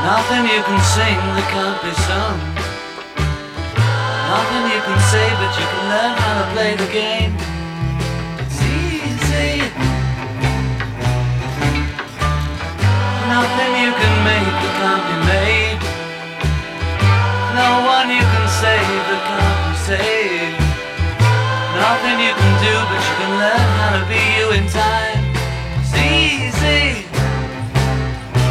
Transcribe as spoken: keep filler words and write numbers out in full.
Nothing you can sing that can't be sung. Nothing you can say, but you can learn how to play the game. It's easy. Nothing you can make that can't be made. No one you can save that can't be saved.